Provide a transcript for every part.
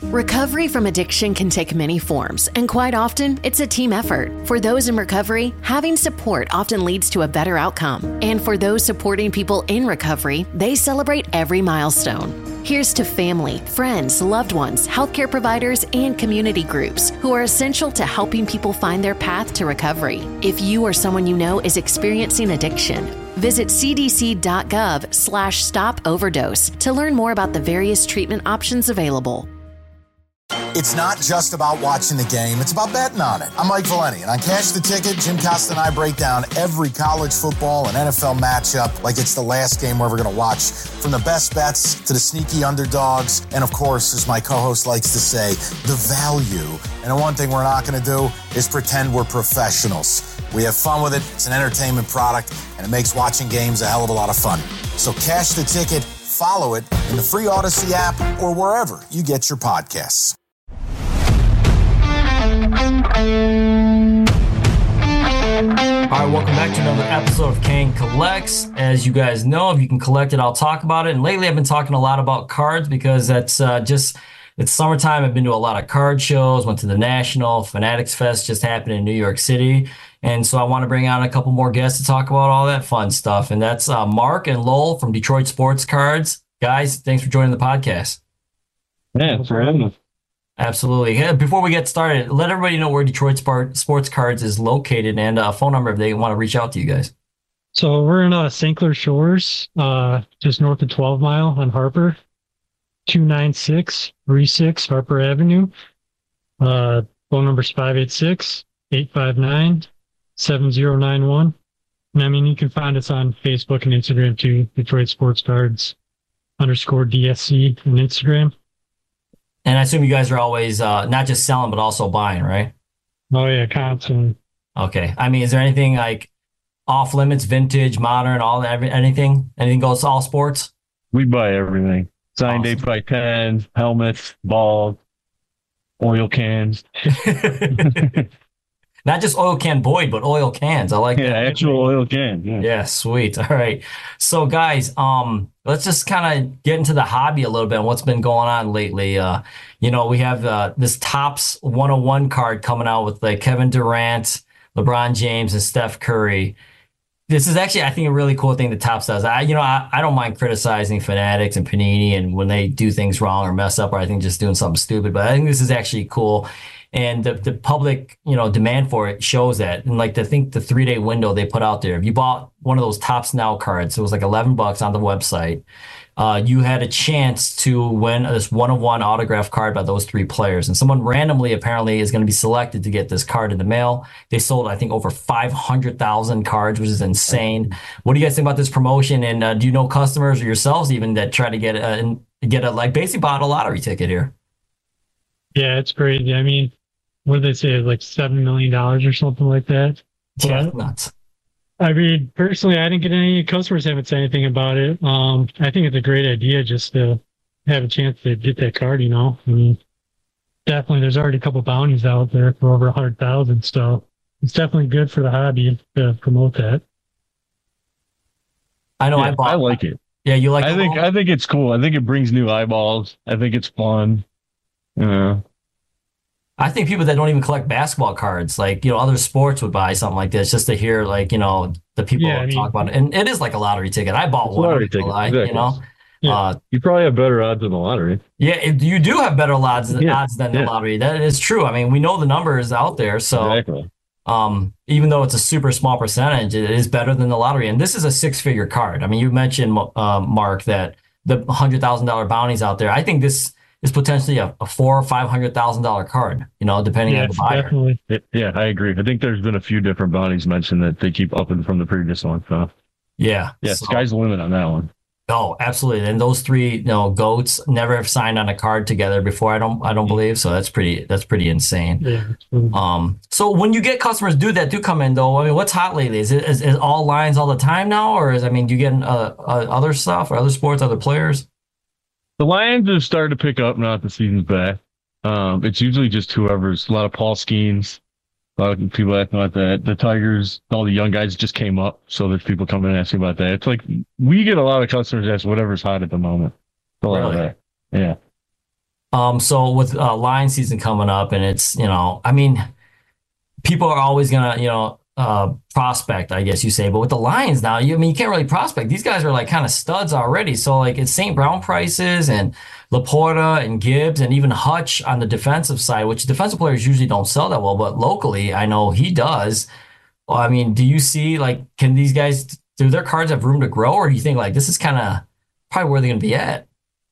Recovery from addiction can take many forms, and quite often, it's a team effort. For those in recovery, having support often leads to a better outcome. And for those supporting people in recovery, they celebrate every milestone. Here's to family, friends, loved ones, healthcare providers, and community groups who are essential to helping people find their path to recovery. If you or someone you know is experiencing addiction, visit cdc.gov/stop overdose to learn more about the various treatment options available. It's not just about watching the game, it's about betting on it. I'm Mike Valeni, and on Cash the Ticket, Jim Costa and I break down every college football and NFL matchup like it's the last game we're ever going to watch. From the best bets to the sneaky underdogs, and of course, as my co-host likes to say, the value. And the one thing we're not going to do is pretend we're professionals. We have fun with it, it's an entertainment product, and it makes watching games a hell of a lot of fun. So Cash the Ticket, follow it in the free Odyssey app or wherever you get your podcasts. All right, welcome back to another episode of Kane Collects. As you guys know, if you can collect it, I'll talk about it. And lately I've been talking a lot about cards because that's it's summertime. I've been to a lot of card shows, went to the National Fanatics Fest just happened in New York City. And so I want to bring on a couple more guests to talk about all that fun stuff. And that's Mark and Lowell from Detroit Sports Cards. Guys, thanks for joining the podcast. Yeah, for having us. Absolutely. Yeah, before we get started, let everybody know where Detroit Sports Cards is located and a phone number if they want to reach out to you guys. So we're in St. Clair Shores, just north of 12 Mile on Harper, 29636 Harper Avenue. Phone number is 586-859-7091. And I mean, you can find us on Facebook and Instagram too, Detroit Sports Cards _DSC on Instagram. And I assume you guys are always not just selling, but also buying, right? Oh, yeah, constantly. Okay. I mean, is there anything like off limits, vintage, modern, all that, anything? Anything goes to all sports? We buy everything. Signed Awesome. 8x10s, helmets, balls, oil cans. Not just oil can Boyd, but oil cans. I like that. Yeah, actual oil can. Yeah, sweet. All right. So guys, let's just kind of get into the hobby a little bit and what's been going on lately. We have this Topps 101 card coming out with like Kevin Durant, LeBron James, and Steph Curry. This is actually, I think, a really cool thing that Topps does. I don't mind criticizing Fanatics and Panini and when they do things wrong or mess up or I think just doing something stupid, but I think this is actually cool. And the public, demand for it shows that. And like, I think the 3-day window they put out there, if you bought one of those Topps Now cards, it was like $11 on the website. You had a chance to win this 1-of-1 autograph card by those three players. And someone randomly apparently is going to be selected to get this card in the mail. They sold, I think, over 500,000 cards, which is insane. What do you guys think about this promotion? And do you know customers or yourselves even that try to get a like basically bought a lottery ticket here? Yeah, it's crazy. I mean, what did they say? Like $7 million or something like that? Yeah, nuts. I mean, personally, I didn't get any customers haven't said anything about it. I think it's a great idea just to have a chance to get that card, I mean, definitely there's already a couple bounties out there for over 100,000. So it's definitely good for the hobby to promote that. I know. Yeah, I like it. Yeah, you like it? I think it's cool. I think it brings new eyeballs. I think it's fun. I think people that don't even collect basketball cards, like, other sports would buy something like this just to hear, like, the people talk about it. And it is like a lottery ticket. I bought one. Lottery ticket, exactly. Yeah. You probably have better odds than the lottery. Yeah, you do have better odds than the lottery. That is true. I mean, we know the numbers out there. So exactly. Even though it's a super small percentage, it is better than the lottery. And this is a 6-figure card. I mean, you mentioned, Mark, that the $100,000 bounties out there. I think this is potentially a $400,000 or $500,000 card, depending on the buyer. Definitely. Yeah, I agree. I think there's been a few different bounties mentioned that they keep upping from the previous one. So yeah, sky's the limit on that one. Oh, absolutely. And those three, goats never have signed on a card together before. I don't believe so. That's pretty insane. Yeah. So when you get customers do come in though, I mean, what's hot lately? Is all lines all the time now, or do you get other stuff or other sports, other players? The Lions have started to pick up now that the season's back. It's usually just whoever's, a lot of Paul Skeens, a lot of people asking about that. The Tigers, all the young guys just came up, so there's people coming and asking about that. It's like we get a lot of customers ask whatever's hot at the moment. A lot of that. Yeah. So with line season coming up, and it's, I mean, people are always gonna, prospect, I guess you say. But with the Lions now, I mean, you can't really prospect. These guys are like kind of studs already. So like it's St. Brown prices and Laporta and Gibbs and even Hutch on the defensive side, which defensive players usually don't sell that well, but locally I know he does. Well, I mean, do you see like, can these guys, do their cards have room to grow, or do you think like this is kind of probably where they're going to be at?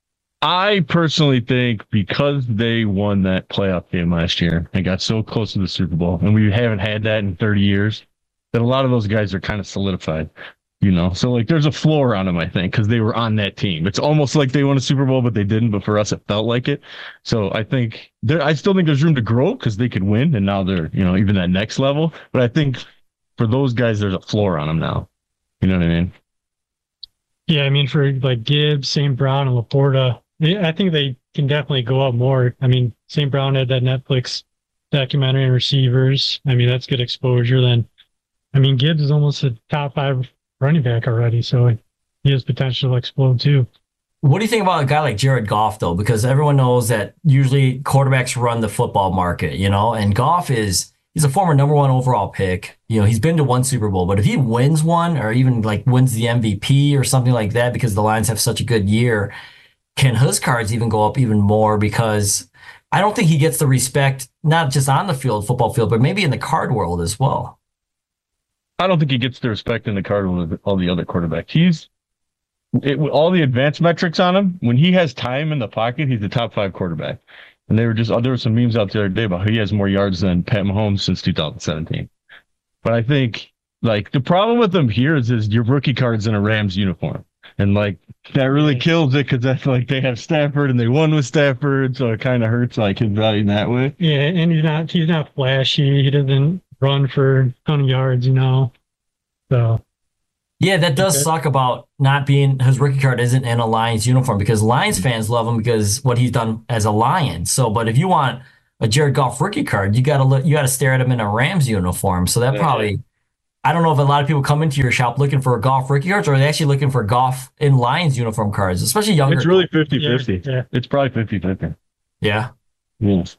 I personally think because they won that playoff game last year and got so close to the Super Bowl, and we haven't had that in 30 years, that a lot of those guys are kind of solidified, So like there's a floor on them, I think, because they were on that team. It's almost like they won a Super Bowl, but they didn't. But for us, it felt like it. So I think I still think there's room to grow because they could win, and now they're, even that next level. But I think for those guys, there's a floor on them now. You know what I mean? Yeah, I mean, for like Gibbs, St. Brown, and Laporta, I think they can definitely go up more. I mean, St. Brown had that Netflix documentary on receivers. I mean, that's good exposure. Then, I mean, Gibbs is almost a top 5 running back already, so he has potential to explode too. What do you think about a guy like Jared Goff, though? Because everyone knows that usually quarterbacks run the football market, and Goff he's a former number 1 overall pick. He's been to 1 Super Bowl, but if he wins one or even like wins the MVP or something like that because the Lions have such a good year, can his cards even go up even more? Because I don't think he gets the respect, not just on the football field, but maybe in the card world as well. I don't think he gets the respect in the card with all the other quarterbacks. All the advanced metrics on him, when he has time in the pocket, he's the top 5 quarterback. And there were some memes out the other day about he has more yards than Pat Mahomes since 2017. But I think like the problem with him here is your rookie card's in a Rams uniform. And like that really kills it because that's like they have Stafford and they won with Stafford, so it kind of hurts like his value in that way. Yeah, and he's not flashy. He doesn't run for a ton of yards, So yeah, that does suck about not being, his rookie card isn't in a Lions uniform, because Lions fans love him because what he's done as a Lion. So, but if you want a Jared Goff rookie card, you gotta stare at him in a Rams uniform. So that probably, I don't know if a lot of people come into your shop looking for a Goff rookie cards, or are they actually looking for Goff in Lions uniform cards, especially younger. It's really 50-50. Yeah. It's probably 50-50. Yeah. Yes.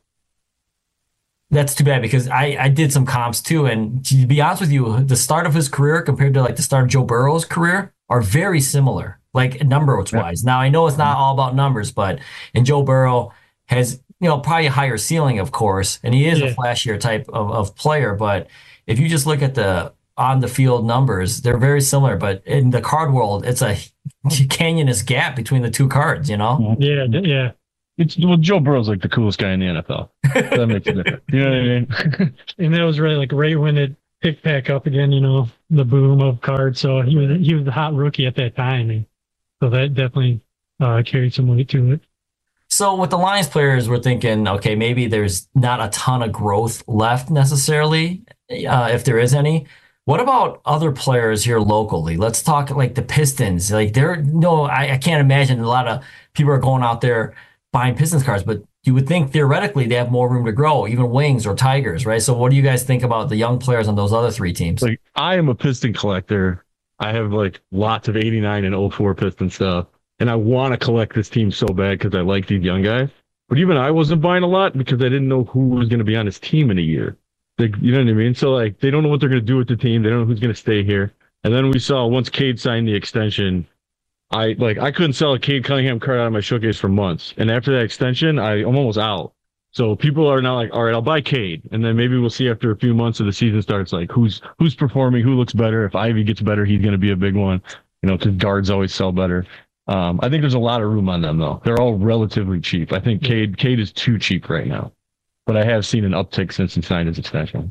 That's too bad, because I did some comps too. And to be honest with you, the start of his career compared to like the start of Joe Burrow's career are very similar, like numbers wise. Now, I know it's not all about numbers, but Joe Burrow has, probably a higher ceiling, of course, and he is a flashier type of player. But if you just look at the on the field numbers, they're very similar. But in the card world, it's a canyonous gap between the two cards, Yeah, yeah. Joe Burrow's like the coolest guy in the NFL. That makes it different. You know what I mean? And that was really like right when it picked back up again, the boom of cards. So he was the hot rookie at that time. And so that definitely carried some weight to it. So with the Lions players, we're thinking, okay, maybe there's not a ton of growth left necessarily, if there is any. What about other players here locally? Let's talk like the Pistons. Like I can't imagine a lot of people are going out there buying Pistons cards, but you would think theoretically they have more room to grow, even Wings or Tigers, right? So what do you guys think about the young players on those other 3 teams? Like, I am a Piston collector. I have like lots of 89 and 04 Piston stuff, and I want to collect this team so bad because I like these young guys. But even I wasn't buying a lot because I didn't know who was going to be on this team in a year. Like, you know what I mean? So like they don't know what they're going to do with the team. They don't know who's going to stay here. And then we saw once Cade signed the extension, I couldn't sell a Cade Cunningham card out of my showcase for months. And after that extension, I'm almost out. So people are now like, all right, I'll buy Cade. And then maybe we'll see after a few months of the season starts, like who's performing, who looks better. If Ivy gets better, he's going to be a big one, because guards always sell better. I think there's a lot of room on them though. They're all relatively cheap. I think Cade is too cheap right now, but I have seen an uptick since he signed his extension.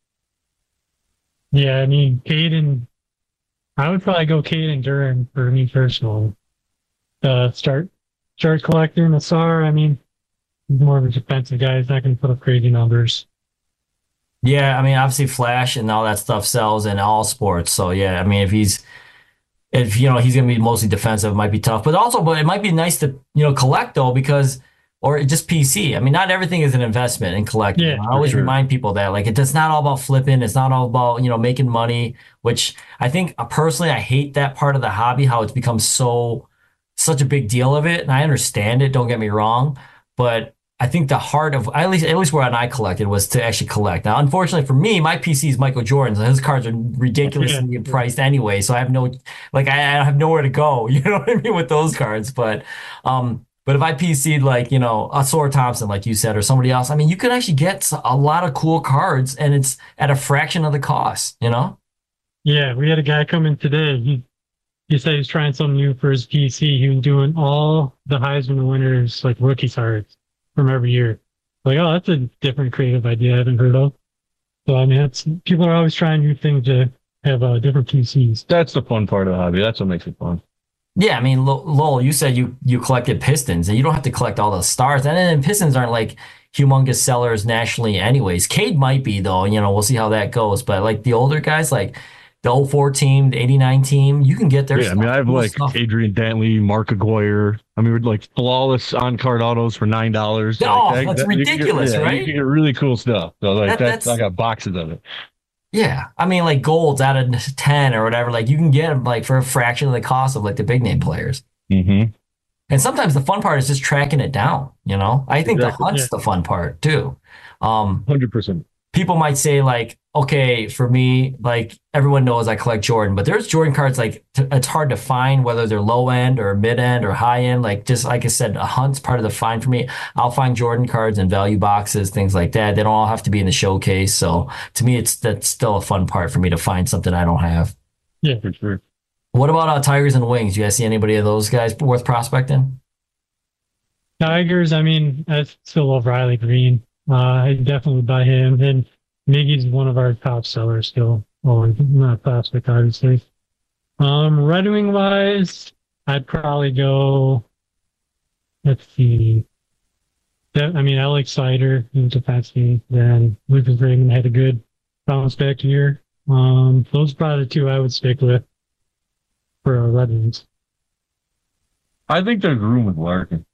Yeah. I mean, I would probably go Cade and Duran for me personally. Start collecting Nassar. I mean, he's more of a defensive guy. He's not going to put up crazy numbers. Yeah, I mean, obviously Flash and all that stuff sells in all sports. So yeah, I mean, if he's going to be mostly defensive, it might be tough. But it might be nice to collect though, because. Or just PC. I mean, not everything is an investment in collecting. Yeah, I always remind people that, like, it's not all about flipping. It's not all about, making money, which I think personally, I hate that part of the hobby, how it's become such a big deal of it. And I understand it. Don't get me wrong. but I think the heart of at least where I collected was to actually collect. Now, unfortunately for me, my PC is Michael Jordan's, and his cards are ridiculously priced anyway. So I have I have nowhere to go. You know what I mean with those cards. But if I PC'd like a Sora Thompson, like you said, or somebody else, I mean, you could actually get a lot of cool cards, and it's at a fraction of the cost. Yeah, we had a guy come in today. He said he's trying something new for his PC. He was doing all the Heisman winners like rookie cards from every year. Like, oh, that's a different creative idea I haven't heard of. So I mean, people are always trying new things to have different PCs. That's the fun part of the hobby. That's what makes it fun. Yeah, I mean, Lowell, you said you collected Pistons, and you don't have to collect all the stars. And then Pistons aren't like humongous sellers nationally anyways. Cade might be, though. We'll see how that goes. But like the older guys, like the 04 team, the 89 team, you can get their stuff. I mean, I have like Adrian Dantley, Mark Aguirre. I mean, like flawless on-card autos for $9. Oh, that's ridiculous, right? You can get really cool stuff. So like I got boxes of it. Yeah, I mean, like golds out of 10 or whatever, like you can get them like for a fraction of the cost of like the big name players. Mm-hmm. And sometimes the fun part is just tracking it down. I think the hunt's the fun part too. 100%. People might say like, okay, for me, like everyone knows I collect Jordan, but there's Jordan cards like it's hard to find whether they're low end or mid end or high end. Like just like I said, a hunt's part of the find for me. I'll find Jordan cards in value boxes, things like that. They don't all have to be in the showcase. So to me, that's still a fun part for me to find something I don't have. Yeah, for sure. What about Tigers and Wings? Do you guys see anybody of those guys worth prospecting? Tigers, I mean, I still love Riley Green. I definitely buy him. And Miggy's one of our top sellers still. Oh, not prospect, obviously. Red Wing wise, I'd probably go. Let's see. I mean, Alex Sider in defenseman. Then Lucas Raymond had a good bounce back year. Those are probably the two I would stick with for Red Wings. I think there's room with Larkin.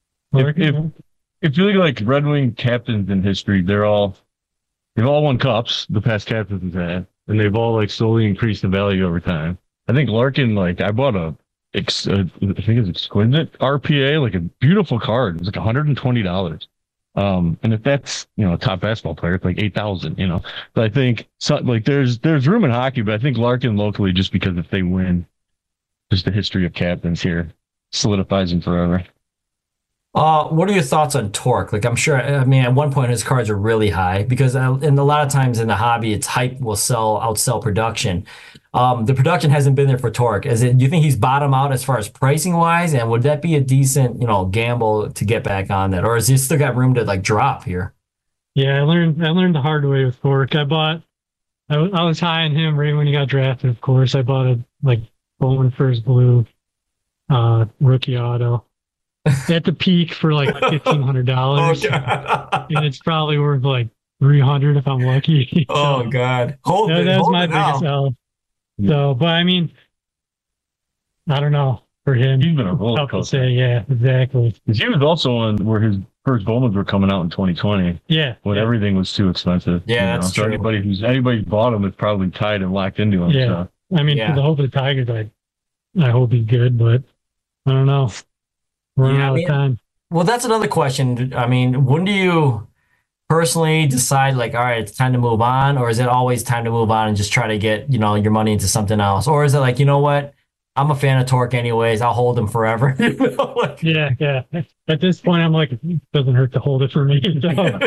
If you look at like Red Wing captains in history, they've all won cups, the past captains have had, and they've all like slowly increased in value over time. I think Larkin, like I bought I think it's exquisite RPA, like a beautiful card. It was like $120. And if that's a top basketball player, it's like 8,000. But I think there's room in hockey, but I think Larkin locally, just because if they win, just the history of captains here solidifies him forever. What are your thoughts on Torque? Like, I'm sure, I mean, at one point his cards are really high because, and a lot of times in the hobby, it's hype will outsell production. The production hasn't been there for Torque. Do you think he's bottomed out as far as pricing wise? And would that be a decent, gamble to get back on that? Or has he still got room to like drop here? Yeah, I learned the hard way with Torque. I was high on him right when he got drafted, of course. I bought a Bowman First Blue rookie auto at the peak for like $1,500. Oh, and it's probably worth like $300 if I'm lucky. Oh God. That's my biggest L. So, but I mean, I don't know for him. He's been a roller coaster. Say, yeah, exactly. He was also on where his first Bowmans were coming out in 2020. Yeah. When everything was too expensive. Yeah, that's true. So anybody bought him is probably tied and locked into him. Yeah. So. I mean, for the hope of the Tigers, I hope he's good, but I don't know. Running out of time. Well, that's another question. I mean, when do you personally decide like, all right, it's time to move on, or is it always time to move on and just try to get, your money into something else? Or is it like, you know what? I'm a fan of Torque anyways. I'll hold him forever. Yeah. At this point, I'm like, it doesn't hurt to hold it for me. So.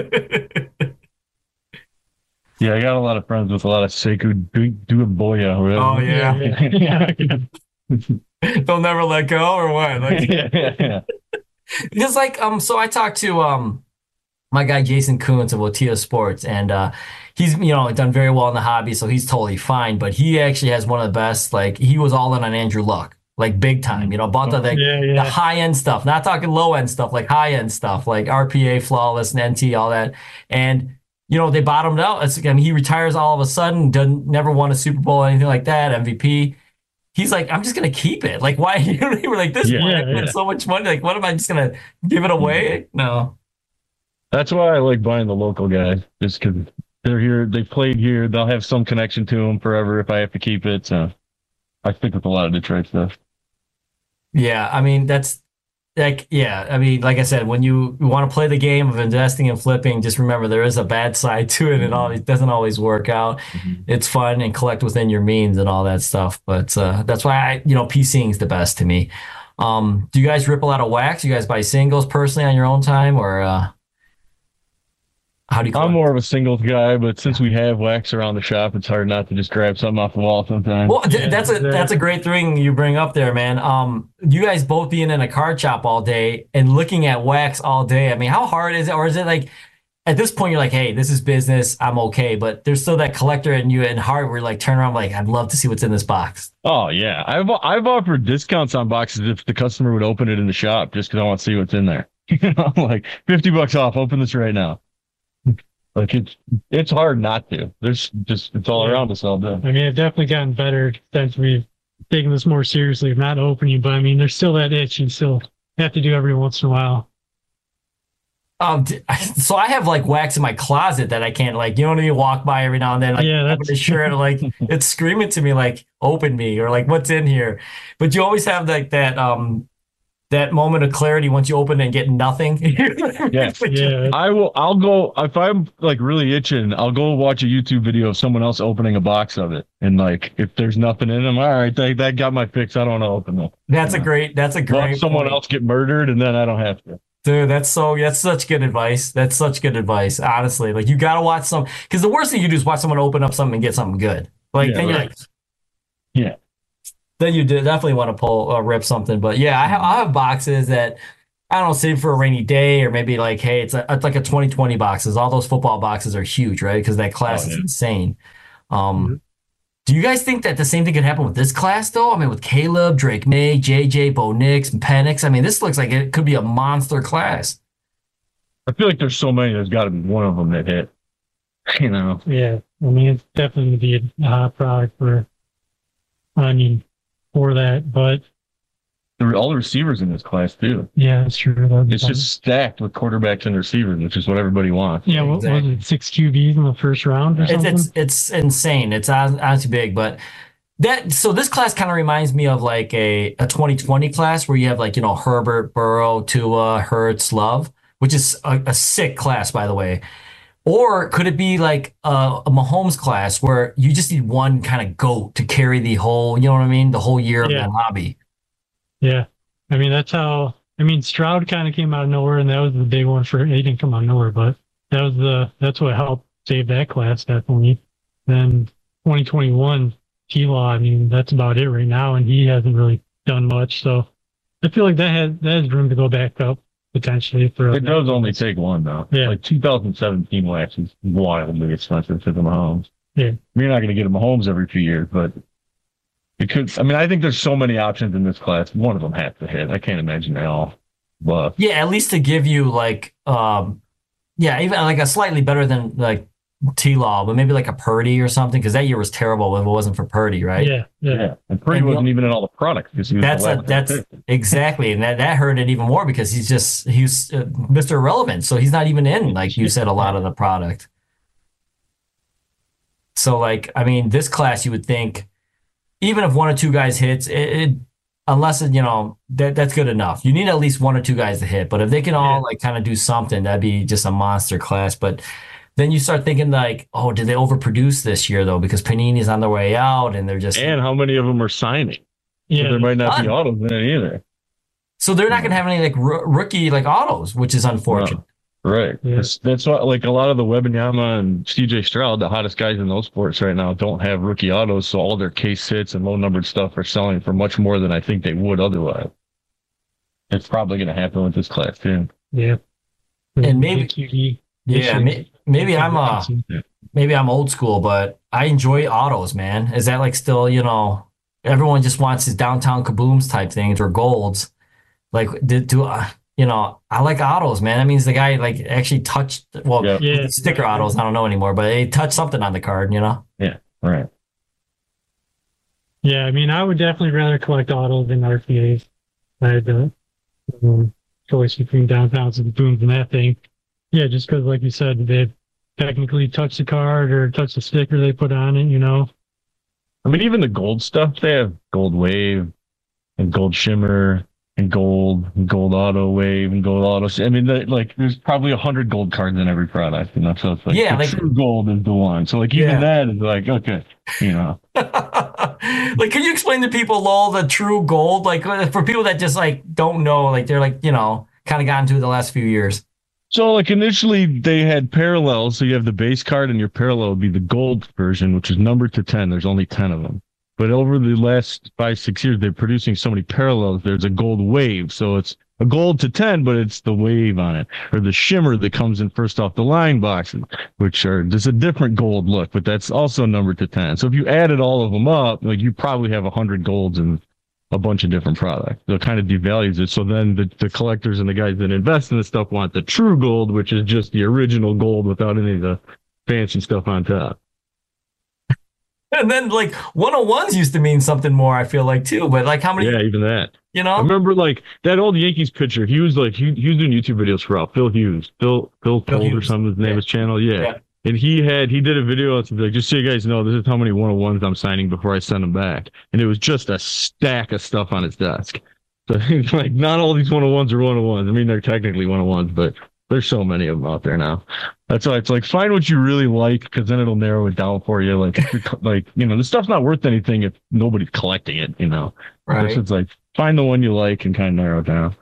Yeah, I got a lot of friends with a lot of Sekou Doumbouya. Oh, yeah. They'll never let go or what? Because so I talked to my guy Jason Coons of Otio Sports, and he's done very well in the hobby, so he's totally fine. But he actually has one of the best. Like he was all in on Andrew Luck, like big time. Bought the high end stuff, not talking low end stuff, like high end stuff, like RPA, flawless, and NT, all that. And they bottomed out. He retires all of a sudden, never won a Super Bowl or anything like that, MVP. He's like, I'm just going to keep it. Like, why? You were like, this one, I put so much money. Like, what am I just going to give it away? No. That's why I like buying the local guys, just because they're here, they played here, they'll have some connection to them forever if I have to keep it. So I stick with a lot of Detroit stuff. Yeah, I mean, that's like, yeah, I mean, like I said, when you want to play the game of investing and flipping, just remember there is a bad side to it. It doesn't always work out. It's fun and collect within your means and all that stuff. But that's why PCing is the best to me. Do you guys rip a lot of wax? You guys buy singles personally on your own time, or how do you collect? I'm more of a singles guy, but since we have wax around the shop, it's hard not to just grab something off the wall sometimes. Well, that's a great thing you bring up there, man. You guys both being in a card shop all day and looking at wax all day. I mean, how hard is it? Or is it like at this point you're like, hey, this is business, I'm okay, but there's still that collector in you and heart where you like turn around like, I'd love to see what's in this box. Oh yeah, I've offered discounts on boxes if the customer would open it in the shop just because I want to see what's in there. Like $50 off. Open this right now. Like it's hard not to. There's just it's all around us all day. I mean, it's definitely gotten better since we've taken this more seriously of not opening, but I mean, there's still that itch you still have to do every once in a while. So I have like wax in my closet that I can't like, you know what I mean? Walk by every now and then, like that's a shirt, like it's screaming to me like, open me, or like what's in here. But you always have like that moment of clarity once you open and get nothing. Yes. Yeah. I'll go if I'm like really itching, I'll go watch a YouTube video of someone else opening a box of it. And like if there's nothing in them, all right, that got my fix. I don't want to open them. That's a great watch someone else get murdered and then I don't have to. Dude, that's such good advice. That's such good advice. Honestly. Like you gotta watch because the worst thing you do is watch someone open up something and get something good. Like then you're like, yeah. Then you definitely want to rip something. But yeah, I have boxes that I don't know, save for a rainy day, or maybe like, hey, it's like a 2020 boxes. All those football boxes are huge, right? Because that class is insane. Do you guys think that the same thing could happen with this class, though? I mean, with Caleb, Drake May, JJ, Bo Nix, and Penix. I mean, this looks like it could be a monster class. I feel like there's so many. There's got to be one of them that hit. You know? Yeah, I mean, it's definitely going to be a hot product for that, but there were all the receivers in this class too. Yeah, that's true. It's just stacked with quarterbacks and receivers, which is what everybody wants. Yeah, what was it, 6 QBs in the first round or something? It's insane. It's honestly big, but so this class kind of reminds me of like a 2020 class where you have like, Herbert, Burrow, Tua, Hurts, Love, which is a sick class, by the way. Or could it be like a Mahomes class where you just need one kind of GOAT to carry the whole, the whole year of that hobby? Yeah. I mean, Stroud kind of came out of nowhere, and that was the big one he didn't come out of nowhere, but that's what helped save that class, definitely. Then 2021, T-Law, I mean, that's about it right now, and he hasn't really done much. So I feel like that has room to go back up. Potentially it does only take one though. Yeah. Like 2017 wax is wildly expensive for the Mahomes. Yeah. You're not going to get a Mahomes every few years, but it could. I mean, I think there's so many options in this class. One of them has to hit. I can't imagine they all. But yeah, at least to give you like, even like a slightly better than like T-Law, but maybe like a Purdy or something, because that year was terrible if it wasn't for Purdy, right? Yeah. And Purdy wasn't even in all the products because he was that's exactly, and that hurt it even more because he's Mr. Irrelevant, so he's not even in, like you said, a lot of the product. So like, I mean, this class you would think, even if one or two guys hits, unless that's good enough. You need at least one or two guys to hit, but if they can all like kind of do something, that'd be just a monster class. But then you start thinking like, oh, did they overproduce this year though? Because Panini's on their way out, and and how many of them are signing? Yeah, so there might not be autos in it either. So they're not going to have any like rookie like autos, which is unfortunate. No. Right. Yeah. That's what like a lot of the Wembanyama and CJ Stroud, the hottest guys in those sports right now, don't have rookie autos, so all their case hits and low numbered stuff are selling for much more than I think they would otherwise. It's probably going to happen with this class too. Yeah. And maybe. Yeah, maybe I'm old school, but I enjoy autos, man. Is that like still, everyone just wants his downtown kabooms type things or golds. Like, I like autos, man. That means the guy like actually touched, sticker autos, I don't know anymore, but they touched something on the card, Yeah, right. Yeah, I mean, I would definitely rather collect autos than RPAs. I had the choice between downtowns and booms and that thing. Yeah, just because, like you said, they technically touch the card or touch the sticker they put on it, I mean, even the gold stuff, they have gold wave and gold shimmer. and gold auto wave, and gold auto. I mean, there's probably 100 gold cards in every product, so it's like true gold is the one. So like even that is like okay, Like, can you explain to people, Lowell, the true gold? Like for people that just like don't know, like they're like kind of gotten to it the last few years. So like initially they had parallels, so you have the base card and your parallel would be the gold version, which is numbered to 10. There's only 10 of them. But over the last 5-6 years, they're producing so many parallels. There's a gold wave, so it's a gold to 10, but it's the wave on it, or the shimmer that comes in first off the line boxes, which are just a different gold look, but that's also numbered to 10. So if you added all of them up, like you probably have 100 golds in a bunch of different products. So it kind of devalues it. So then the collectors and the guys that invest in this stuff want the true gold, which is just the original gold without any of the fancy stuff on top. And then like 101s used to mean something more, I feel like too. But like how many? Yeah, even that. I remember like that old Yankees pitcher. He was doing YouTube videos for Phil Hughes, Phil Cold or something. His name, his channel. Yeah. And he did a video to be like, just so you guys know, this is how many 101s I'm signing before I send them back. And it was just a stack of stuff on his desk. So like not all these 101s are 101s. I mean, they're technically 101s, but there's so many of them out there now. That's why it's like, find what you really like, because then it'll narrow it down for you. Like, if you're, like, the stuff's not worth anything if nobody's collecting it, Right. So it's like, find the one you like and kind of narrow it down.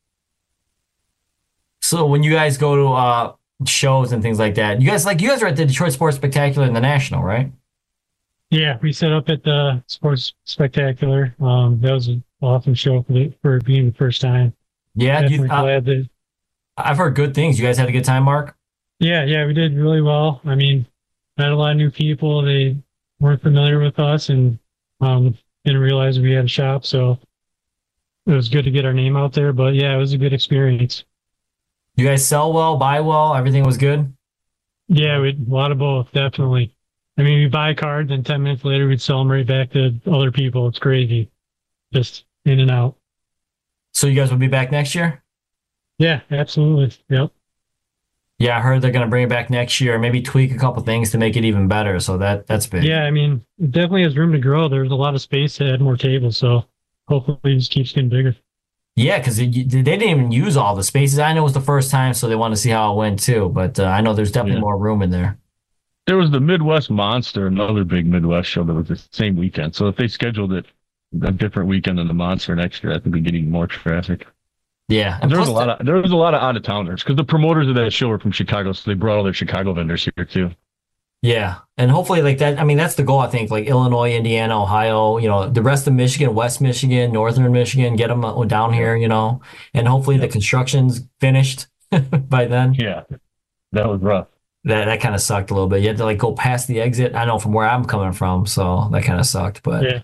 So when you guys go to shows and things like that, you guys are at the Detroit Sports Spectacular and the National, right? Yeah, we set up at the Sports Spectacular. That was an awesome show for being the first time. Yeah, glad that. I've heard good things. You guys had a good time, Mark? Yeah, we did really well. I mean, met a lot of new people. They weren't familiar with us and didn't realize we had a shop. So it was good to get our name out there. But yeah, it was a good experience. You guys sell well, buy well, everything was good? Yeah, a lot of both, definitely. I mean, we buy cards and 10 minutes later we'd sell them right back to other people. It's crazy. Just in and out. So you guys will be back next year? Yeah, absolutely. Yep. Yeah, I heard they're going to bring it back next year, maybe tweak a couple things to make it even better. So that's big. Yeah, I mean, it definitely has room to grow. There's a lot of space to add more tables. So hopefully it just keeps getting bigger. Yeah, because they didn't even use all the spaces. I know it was the first time, so they want to see how it went too. But I know there's definitely more room in there. There was the Midwest Monster, another big Midwest show that was the same weekend. So if they scheduled it a different weekend than the Monster next year, I think we'd be getting more traffic. Yeah, and there was a lot of out of towners because the promoters of that show were from Chicago, so they brought all their Chicago vendors here too. Yeah, and hopefully like that. I mean, that's the goal. I think like Illinois, Indiana, Ohio, the rest of Michigan, West Michigan, Northern Michigan, get them down here, and hopefully the construction's finished by then. Yeah, that was rough. That kind of sucked a little bit. You had to like go past the exit. I know from where I'm coming from, so that kind of sucked. But yeah.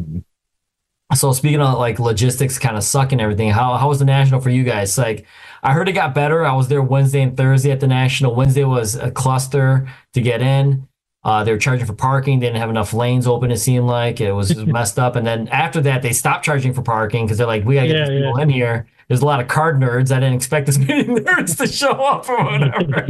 So speaking of like logistics kind of sucking everything, how was the National for you guys? Like I heard it got better. I was there Wednesday and Thursday at the National. Wednesday was a cluster to get in. They were charging for parking. They didn't have enough lanes open, it seemed like. It was messed up. And then after that, they stopped charging for parking because they're like, we got to get these people in here. There's a lot of card nerds. I didn't expect this many nerds to show up or whatever.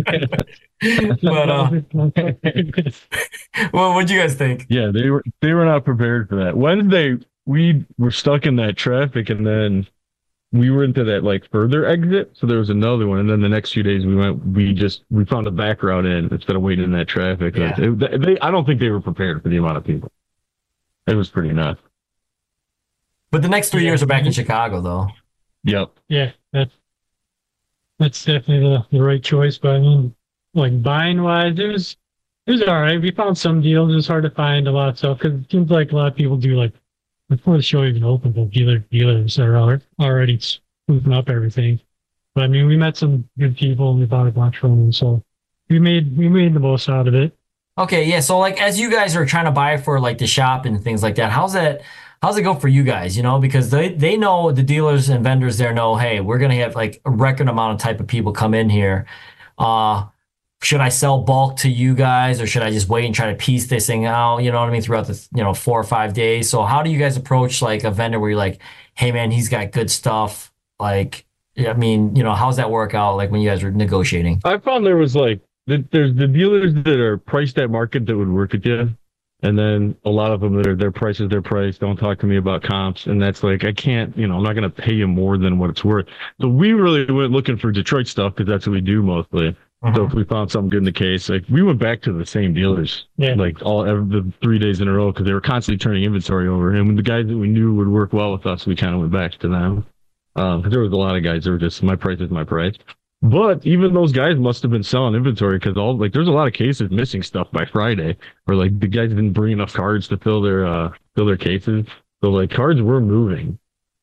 But well, what'd you guys think? Yeah, they were not prepared for that. Wednesday, we were stuck in that traffic, and then we were into that like further exit. So there was another one, and then the next few days we found a back route in instead of waiting in that traffic. Yeah. I don't think they were prepared for the amount of people. It was pretty nuts. But the next 3 years are back in Chicago, though. Yep. Yeah, that's definitely the right choice. But I mean, like buying wise, it was all right. We found some deals. It was hard to find a lot of stuff because it seems like a lot of people do like. Before the show even opened, the dealers are already swooping up everything. But I mean, we met some good people and we bought a bunch from them, so we made the most out of it. Okay, yeah. So like, as you guys are trying to buy for like the shop and things like that, how's it go for you guys? Because they know the dealers and vendors there know, hey, we're gonna have like a record amount of type of people come in here. Should I sell bulk to you guys or should I just wait and try to piece this thing out? You know what I mean? Throughout the 4 or 5 days. So how do you guys approach like a vendor where you're like, hey man, he's got good stuff. Like, I mean, how's that work out? Like when you guys were negotiating? I found there was like, there's the dealers that are priced at market that would work with you. And then a lot of them that are their price is their price. Don't talk to me about comps. And that's like, I can't, I'm not going to pay you more than what it's worth. So we really went looking for Detroit stuff because that's what we do mostly. So if we found something good in the case, like we went back to the same dealers, like the 3 days in a row because they were constantly turning inventory over. And when the guys that we knew would work well with us, we kind of went back to them. Because there was a lot of guys that were just, my price is my price. But even those guys must have been selling inventory because there's a lot of cases missing stuff by Friday, or like the guys didn't bring enough cards to fill their cases. So like cards were moving.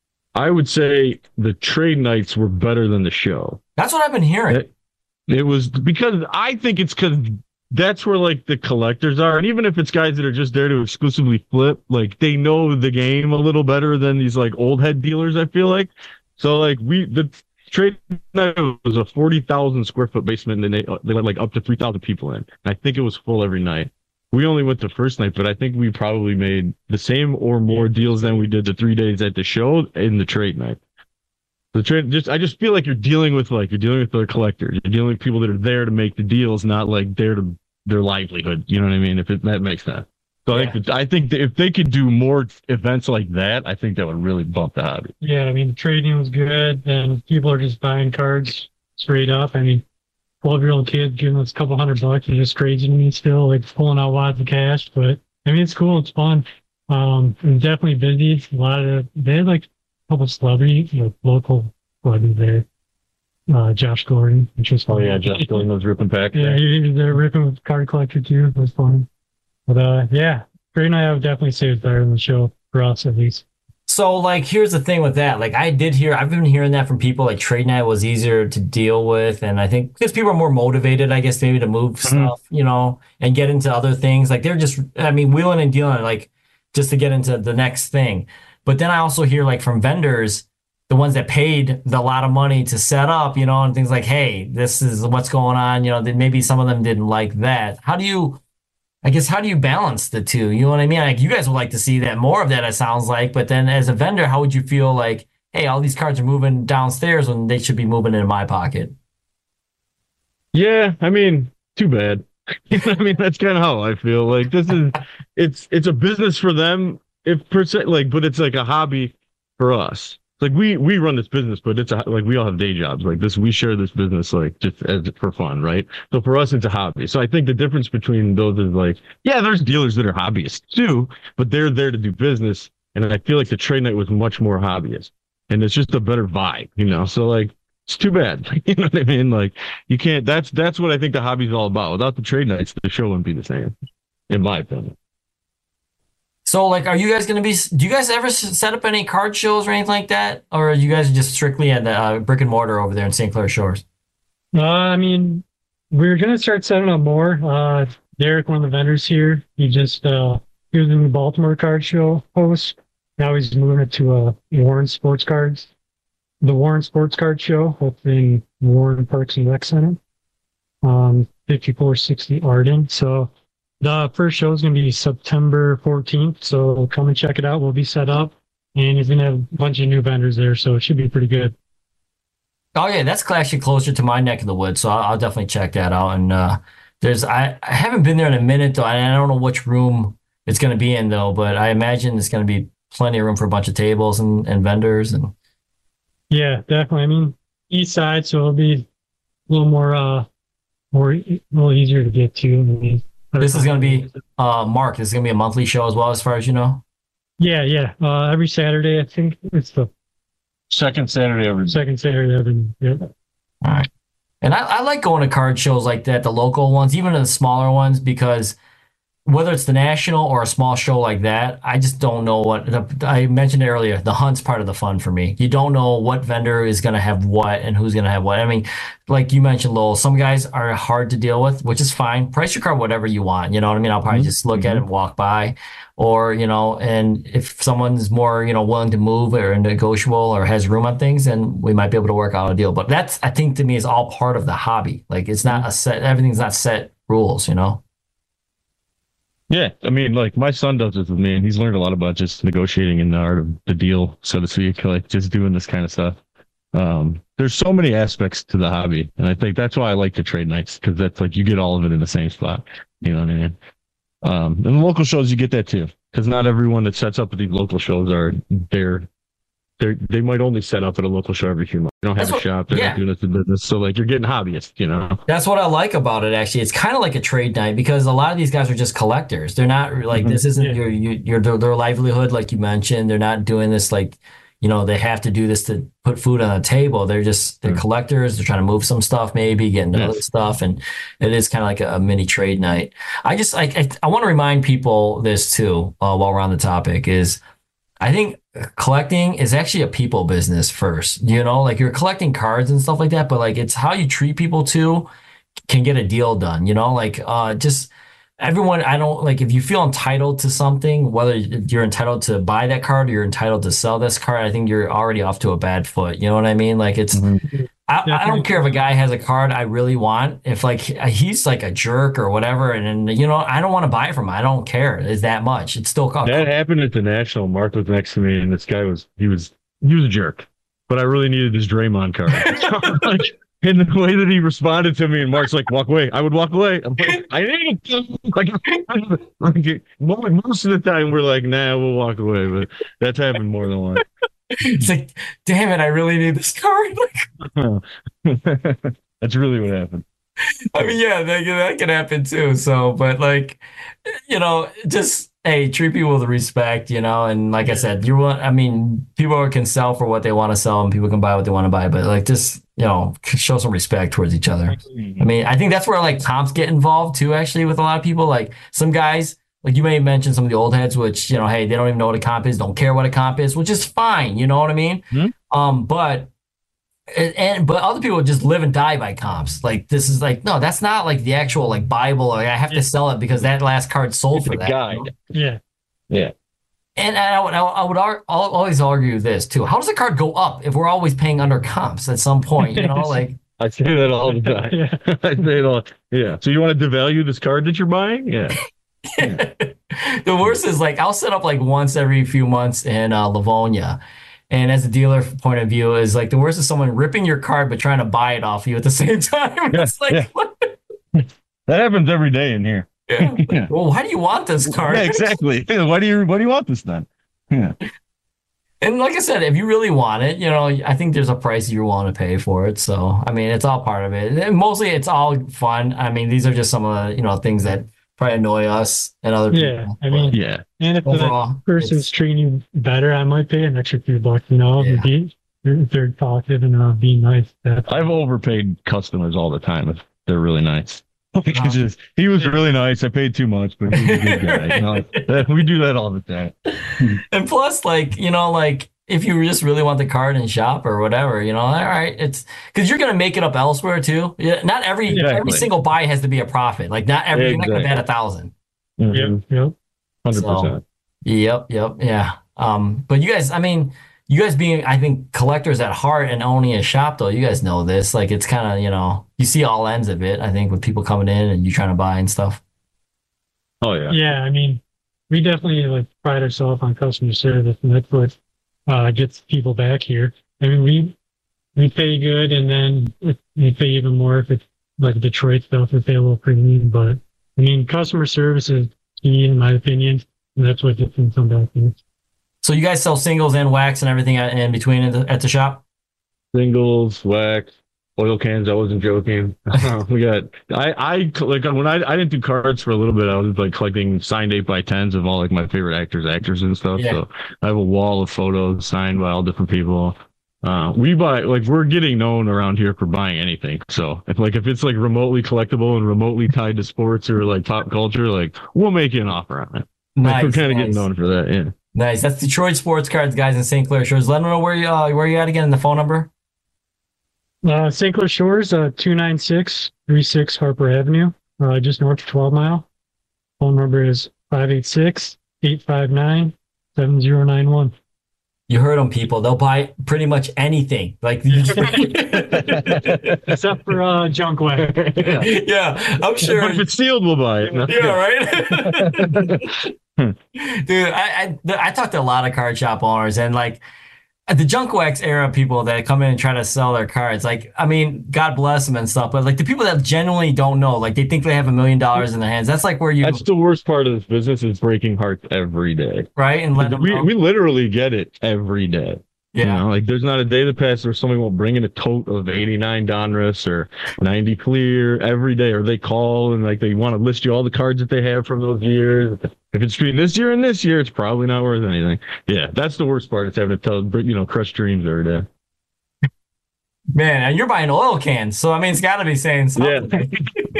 I would say the trade nights were better than the show. That's what I've been hearing. It was because I think it's because that's where like the collectors are. And even if it's guys that are just there to exclusively flip, like they know the game a little better than these like old head dealers, I feel like. So like the trade night was a 40,000 square foot basement and they let like up to 3,000 people in. And I think it was full every night. We only went the first night, but I think we probably made the same or more deals than we did the 3 days at the show in the trade night. The trade I just feel like you're dealing with the collectors. You're dealing with people that are there to make the deals, not like there to their livelihood. You know what I mean? That makes sense. So I think that if they could do more events like that, I think that would really bump the hobby. Yeah, I mean the trading was good, and people are just buying cards straight up. I mean, 12-year-old kids giving us a couple $100 and just trading me still, like pulling out wads of cash. But I mean, it's cool, it's fun. And definitely busy. They had like couple celebrities, local celebrities there. Josh Gordon, which was fun. Oh yeah, Josh Gordon was ripping back. Yeah, he was there ripping with card collector too. It was fun. But yeah, Great Night I would definitely say was better than the show for us at least. So like, here's the thing with that. Like I've been hearing that from people. Like trade night was easier to deal with, and I think because people are more motivated, I guess maybe to move stuff, and get into other things. Like they're just, wheeling and dealing, like just to get into the next thing. But then I also hear like from vendors, the ones that paid a lot of money to set up, and things like, hey, this is what's going on. That maybe some of them didn't like that. How do you balance the two? You know what I mean? Like you guys would like to see that more of that, it sounds like. But then as a vendor, how would you feel like, hey, all these cards are moving downstairs when they should be moving into my pocket? Yeah, too bad. That's kind of how I feel. Like this is, it's a business for them. But it's like a hobby for us. Like we run this business, but it's like we all have day jobs like this. We share this business like just for fun, right? So for us, it's a hobby. So I think the difference between those is like, yeah, there's dealers that are hobbyists too, but they're there to do business. And I feel like the trade night was much more hobbyist, and it's just a better vibe, So like, it's too bad, you know what I mean? Like you can't. That's what I think the hobby's all about. Without the trade nights, the show wouldn't be the same, in my opinion. So, like, are you guys going to be, do you guys ever set up any card shows or anything like that? Or are you guys just strictly at the brick and mortar over there in St. Clair Shores? We're going to start setting up more. Derek, one of the vendors here, he was in the Baltimore card show host. Now he's moving it to Warren Sports Cards. The Warren Sports Card Show up in Warren Parks and Rec Center. 5460 Arden. So, the first show is going to be September 14th, so come and check it out. We'll be set up, and he's going to have a bunch of new vendors there, so it should be pretty good. Oh, yeah, that's actually closer to my neck of the woods, so I'll definitely check that out. And I haven't been there in a minute, though. I don't know which room it's going to be in, though, but I imagine there's going to be plenty of room for a bunch of tables and vendors. And yeah, definitely. East side, so it'll be a little more easier to get to. This is going to be, Mark, this is going to be a monthly show as well, as far as you know? Yeah. Every Saturday, I think it's the second Saturday every Yep. All right. And I like going to card shows like that, the local ones, even the smaller ones, because whether it's the national or a small show like that, I just don't know I mentioned it earlier, the hunt's part of the fun for me. You don't know what vendor is going to have what and who's going to have what. Like you mentioned, Lowell, some guys are hard to deal with, which is fine. Price your card whatever you want. You know what I mean? I'll probably just look at it and walk by. Or, and if someone's more, willing to move or negotiable or has room on things, then we might be able to work out a deal. But that's, I think to me, is all part of the hobby. Like it's not everything's not set rules, Yeah, like my son does this with me, and he's learned a lot about just negotiating in the art of the deal, so to speak, like just doing this kind of stuff. There's so many aspects to the hobby, and I think that's why I like the trade nights, because that's like you get all of it in the same spot. You know what I mean? And the local shows, you get that too, because not everyone that sets up at these local shows are there. They might only set up at a local show every few months. They don't have a shop. They're not doing this in business. So like you're getting hobbyists, you know. That's what I like about it. Actually, it's kind of like a trade night because a lot of these guys are just collectors. They're not like this isn't their livelihood, like you mentioned. They're not doing this like, you know, they have to do this to put food on the table. They're collectors. They're trying to move some stuff, maybe get into other stuff, and it is kind of like a mini trade night. I want to remind people this too while we're on the topic is. I think collecting is actually a people business first, you know, like you're collecting cards and stuff like that, but like it's how you treat people too can get a deal done, you know, like just everyone, I don't like if you feel entitled to something, whether you're entitled to buy that card or you're entitled to sell this card, I think you're already off to a bad foot. You know what I mean? Like it's, I don't care if a guy has a card I really want. If like he's like a jerk or whatever, and you know I don't want to buy it from him. I don't care. It's that much. It's still cost. That happened at the National. Mark was next to me, and this guy was a jerk. But I really needed this Draymond card. Like, and the way that he responded to me, and Mark's like, "Walk away." I would walk away. I'm like, I need it. Like most of the time, we're like, "Nah, we'll walk away." But that's happened more than once. It's like, damn it, I really need this card. That's really what happened. I mean, yeah, that can happen too. So, but like, you know, just hey, treat people with respect, you know, and like I said, people can sell for what they want to sell, and people can buy what they want to buy, but like, just you know, show some respect towards each other. I mean, I think that's where like comps get involved too. Actually, with a lot of people, like some guys. Like you may have mentioned some of the old heads, which, you know, hey, they don't even know what a comp is, don't care what a comp is, which is fine. You know what I mean? Mm-hmm. But other people just live and die by comps. Like this is like, no, that's not like the actual like Bible. Like I have to sell it because that last card sold for that. Guide. You know? Yeah. And I would always argue this too. How does a card go up if we're always paying under comps at some point? You know, like I say that all the time. I say it all. Yeah. So you want to devalue this card that you're buying? Yeah. Yeah. The worst is like I'll set up like once every few months in Livonia, and as a dealer point of view is like the worst is someone ripping your card but trying to buy it off you at the same time. It's like that happens every day in here. Yeah. Well, why do you want this card? Yeah, exactly. Why do you want this then? Yeah. And like I said, if you really want it, you know, I think there's a price you're willing to pay for it. So I mean, it's all part of it. And mostly, it's all fun. I mean, these are just some of the things that probably annoy us and other people. Yeah, I mean, and if overall, the person's treating you better, I might pay an extra few bucks, you know, if they're talkative and being nice. I've overpaid customers all the time if they're really nice. He was really nice. I paid too much, but he's a good guy. You know, we do that all the time. And plus, like, you know, like if you just really want the card and shop or whatever, you know, all right, it's because you're gonna make it up elsewhere too. Yeah, not every single buy has to be a profit. Like not every you're not gonna bet 1,000. Mm-hmm. Yep. 100%. Yep, yeah. But you guys, I mean, you guys being, I think, collectors at heart and owning a shop, though, you guys know this. Like it's kind of, you know, you see all ends of it. I think with people coming in and you trying to buy and stuff. Oh yeah. Yeah, I mean, we definitely like pride ourselves on customer service, and that's what gets people back here. I mean, we pay good, and then we pay even more if it's like Detroit stuff, we pay a little premium. But I mean, customer service is key, in my opinion, and that's what gets them come back here. So you guys sell singles and wax and everything in between at the shop? Singles, wax, oil cans. I wasn't joking. We got. I like when I didn't do cards for a little bit. I was like collecting signed 8x10s of all like my favorite actors and stuff. Yeah. So I have a wall of photos signed by all different people. We buy like we're getting known around here for buying anything. So if it's like remotely collectible and remotely tied to sports or like pop culture, like we'll make you an offer on it. Nice, like, we're kind of getting known for that. Yeah. Nice. That's Detroit Sports Cards, guys, in St. Clair Shores. Let them know where you at again and the phone number. St. Clair Shores, 29636 Harper Avenue, just north of 12 Mile. Phone number is 586-859-7091. You heard them, people. They'll buy pretty much anything. Like except for junk wax. Yeah, I'm sure. But if it's sealed, we'll buy it. No. Yeah, right. Dude, I talked to a lot of card shop owners, and like the junk wax era people that come in and try to sell their cards, like, I mean, God bless them and stuff, but like the people that genuinely don't know, like they think they have $1 million in their hands. That's like where that's the worst part of this business is breaking hearts every day. Right. And let them know. We literally get it every day. Yeah. You know, like there's not a day that passes where somebody won't bring in a tote of 89 Donruss or 90 Clear every day, or they call and like they want to list you all the cards that they have from those years. If it's between this year and this year, it's probably not worth anything. Yeah, that's the worst part. It's having to tell, crush dreams every day. Man, and you're buying oil cans, so I mean, it's got to be saying something.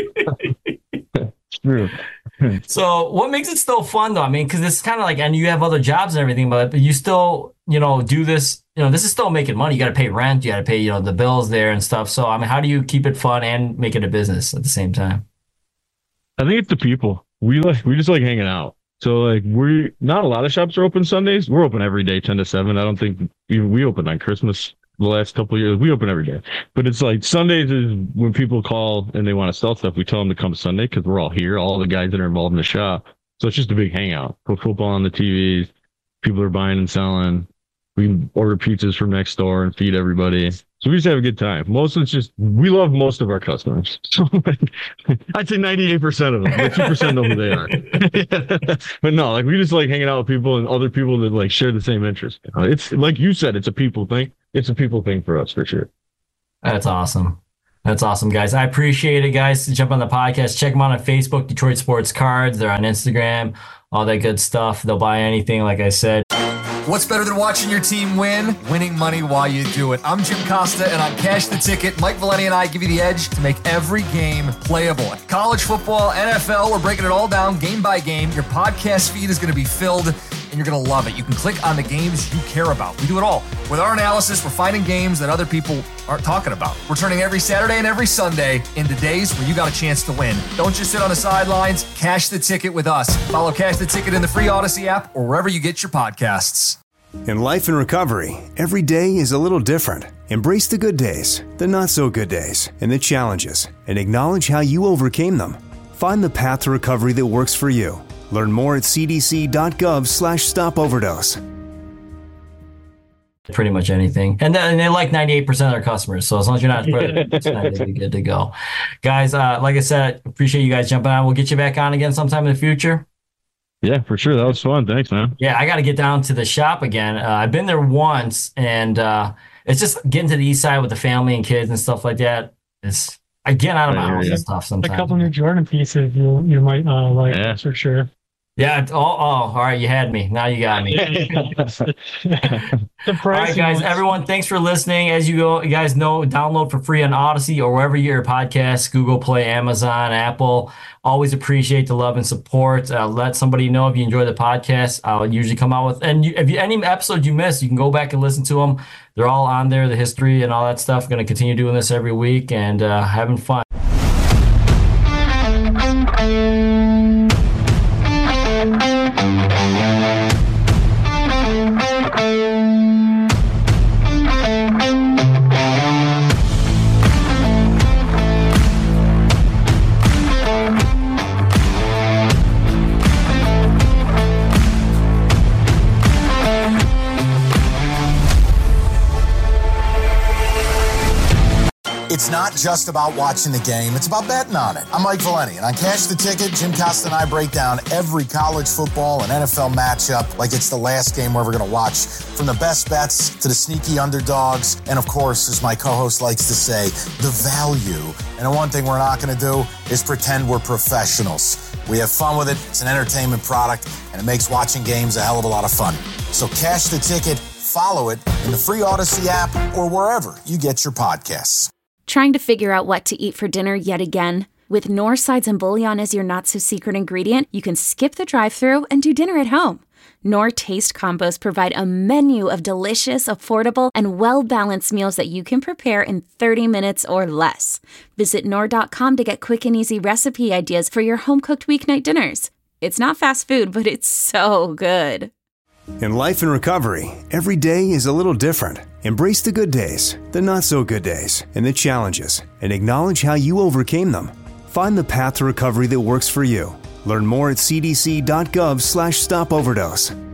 Yeah. True. So what makes it still fun though? I mean, because it's kind of like, and you have other jobs and everything, but you still, do this, this is still making money. You got to pay rent, you got to pay, the bills there and stuff. So, I mean, how do you keep it fun and make it a business at the same time? I think it's the people. We just like hanging out. So like not a lot of shops are open Sundays. We're open every day, 10 to 7. I don't think we opened on Christmas the last couple of years. We open every day, but it's like Sundays is when people call and they want to sell stuff. We tell them to come Sunday because we're all here, all the guys that are involved in the shop. So it's just a big hangout. Put football on the TVs. People are buying and selling. We order pizzas from next door and feed everybody. So we just have a good time. We love most of our customers. So I'd say 98% of them, but 2% know who they are. But no, like we just like hanging out with people and other people that like share the same interests. It's like you said, it's a people thing. It's a people thing for us for sure. That's awesome. That's awesome, guys. I appreciate it, guys. Jump on the podcast. Check them out on Facebook, Detroit Sports Cards. They're on Instagram, all that good stuff. They'll buy anything, like I said. What's better than watching your team win? Winning money while you do it. I'm Jim Costa, and on Cash the Ticket, Mike Valenti and I give you the edge to make every game playable. College football, NFL, we're breaking it all down game by game. Your podcast feed is going to be filled, and you're going to love it. You can click on the games you care about. We do it all. With our analysis, we're finding games that other people aren't talking about. We're turning every Saturday and every Sunday into days where you got a chance to win. Don't just sit on the sidelines. Cash the Ticket with us. Follow Cash the Ticket in the free Odyssey app or wherever you get your podcasts. In life and recovery, every day is a little different. Embrace the good days, the not so good days, and the challenges, and acknowledge how you overcame them. Find the path to recovery that works for you. Learn more at cdc.gov/stopoverdose. Pretty much anything. And they like 98% of their customers. So as long as you're not spreading, they'll be good to go. Guys, like I said, appreciate you guys jumping on. We'll get you back on again sometime in the future. Yeah, for sure. That was fun. Thanks, man. Yeah, I got to get down to the shop again. I've been there once, and it's just getting to the east side with the family and kids and stuff like that. I get out of my house and stuff sometimes. A couple new Jordan pieces you might like, that's for sure. Yeah. All right. You had me. Now you got me. All right, guys. Everyone, thanks for listening. As you guys know, download for free on Odyssey or wherever you get your podcasts, Google Play, Amazon, Apple. Always appreciate the love and support. Let somebody know if you enjoy the podcast. I'll usually come out with, and if any episode you missed, you can go back and listen to them. They're all on there, the history and all that stuff. Going to continue doing this every week and having fun. It's not just about watching the game, it's about betting on it. I'm Mike Valenti, and on Cash the Ticket, Jim Costa and I break down every college football and NFL matchup like it's the last game we're ever going to watch. From the best bets to the sneaky underdogs, and of course, as my co-host likes to say, the value. And the one thing we're not going to do is pretend we're professionals. We have fun with it, it's an entertainment product, and it makes watching games a hell of a lot of fun. So Cash the Ticket, follow it in the free Odyssey app or wherever you get your podcasts. Trying to figure out what to eat for dinner yet again? With Knorr sides and bouillon as your not-so-secret ingredient, you can skip the drive-thru and do dinner at home. Knorr Taste Combos provide a menu of delicious, affordable, and well-balanced meals that you can prepare in 30 minutes or less. Visit Knorr.com to get quick and easy recipe ideas for your home-cooked weeknight dinners. It's not fast food, but it's so good. In life and recovery, every day is a little different. Embrace the good days, the not so good days, and the challenges, and acknowledge how you overcame them. Find the path to recovery that works for you. Learn more at cdc.gov/stopoverdose.